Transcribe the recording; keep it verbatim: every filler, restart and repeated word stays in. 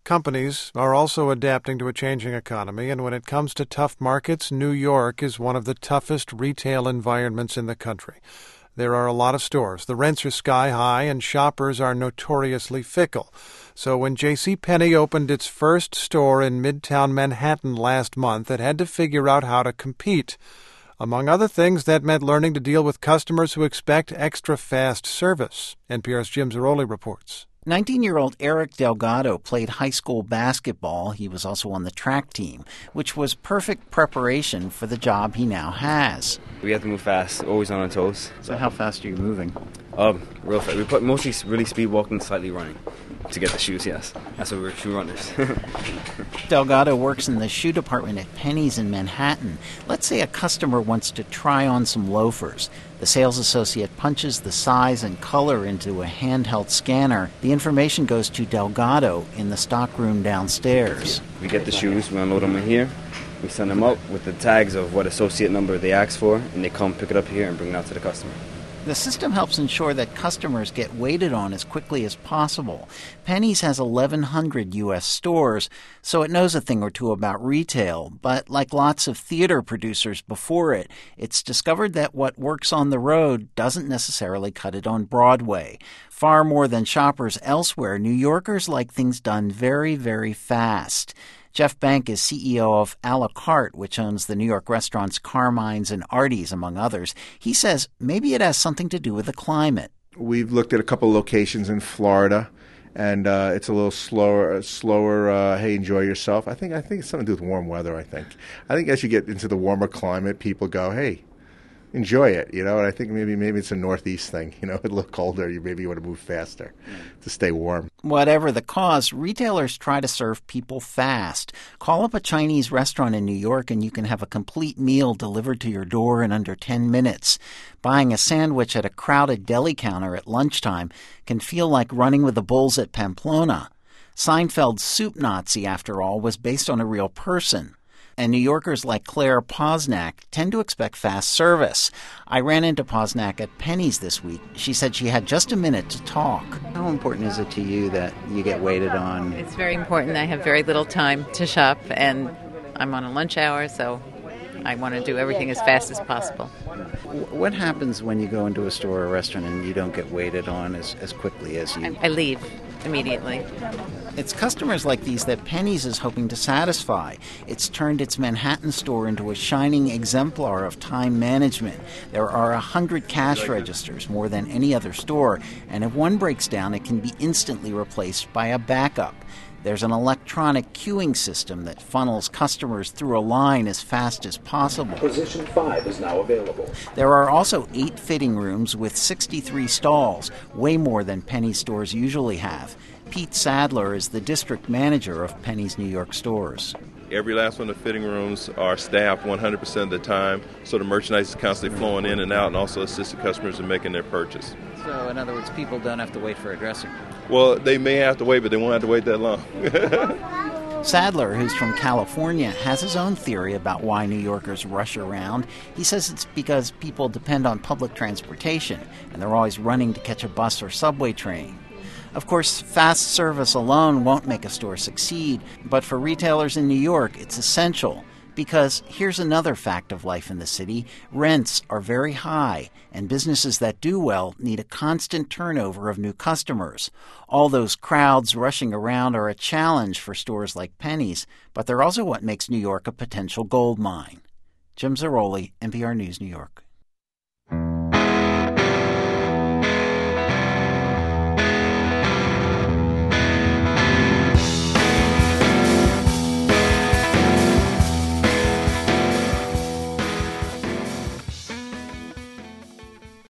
Companies are also adapting to a changing economy, and when it comes to tough markets, New York is one of the toughest retail environments in the country. There are a lot of stores. The rents are sky high, and shoppers are notoriously fickle. So when JCPenney opened its first store in Midtown Manhattan last month, it had to figure out how to compete. Among other things, that meant learning to deal with customers who expect extra fast service. N P R's Jim Zarroli reports. nineteen-year-old Eric Delgado played high school basketball. He was also on the track team, which was perfect preparation for the job he now has. We have to move fast, always on our toes. So how fast are you moving? Um, real fast. We put mostly really speed walking, slightly running to get the shoes, yes. That's why we're shoe runners. Delgado works in the shoe department at Penney's in Manhattan. Let's say a customer wants to try on some loafers. The sales associate punches the size and color into a handheld scanner. The information goes to Delgado in the stockroom downstairs. We get the shoes, we unload them in here. We send them out with the tags of what associate number they ask for, and they come pick it up here and bring it out to the customer. The system helps ensure that customers get waited on as quickly as possible. Penney's has eleven hundred U S stores, so it knows a thing or two about retail. But like lots of theater producers before it, it's discovered that what works on the road doesn't necessarily cut it on Broadway. Far more than shoppers elsewhere, New Yorkers like things done very, very fast. Jeff Bank is C E O of A La Carte, which owns the New York restaurants Carmine's and Artie's, among others. He says maybe it has something to do with the climate. We've looked at a couple of locations in Florida, and uh, it's a little slower, slower, uh, hey, enjoy yourself. I think I think it's something to do with warm weather, I think. I think as you get into the warmer climate, people go, hey, enjoy it, you know, and I think maybe maybe it's a Northeast thing, you know, a little colder, you maybe want to move faster to stay warm. Whatever the cause, retailers try to serve people fast. Call up a Chinese restaurant in New York and you can have a complete meal delivered to your door in under ten minutes. Buying a sandwich at a crowded deli counter at lunchtime can feel like running with the bulls at Pamplona. Seinfeld's Soup Nazi, after all, was based on a real person. And New Yorkers like Claire Posnack tend to expect fast service. I ran into Posnack at Penney's this week. She said she had just a minute to talk. How important is it to you that you get waited on? It's very important. I have very little time to shop, and I'm on a lunch hour, so I want to do everything as fast as possible. What happens when you go into a store or a restaurant and you don't get waited on as, as quickly as you... I, I leave immediately. It's customers like these that Penney's is hoping to satisfy. It's turned its Manhattan store into a shining exemplar of time management. There are a hundred cash registers, more than any other store, and if one breaks down, it can be instantly replaced by a backup. There's an electronic queuing system that funnels customers through a line as fast as possible. Position five is now available. There are also eight fitting rooms with sixty-three stalls, way more than Penney's stores usually have. Pete Sadler is the district manager of Penney's New York stores. Every last one of the fitting rooms are staffed one hundred percent of the time, so the merchandise is constantly flowing in and out and also assisting customers in making their purchase. So, in other words, people don't have to wait for a dressing room. Well, they may have to wait, but they won't have to wait that long. Sadler, who's from California, has his own theory about why New Yorkers rush around. He says it's because people depend on public transportation, and they're always running to catch a bus or subway train. Of course, fast service alone won't make a store succeed, but for retailers in New York, it's essential. Because here's another fact of life in the city. Rents are very high, and businesses that do well need a constant turnover of new customers. All those crowds rushing around are a challenge for stores like Penney's, but they're also what makes New York a potential gold mine. Jim Zarroli, N P R News, New York.